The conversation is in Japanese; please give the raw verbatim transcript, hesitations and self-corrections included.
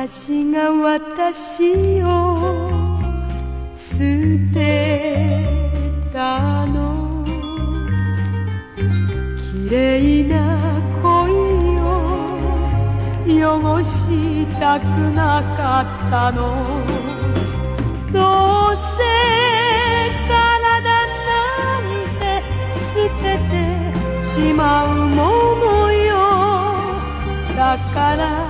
私が私を捨てたの、綺麗な恋を汚したくなかったの。どうせ体なんて捨ててしまうものよ。だから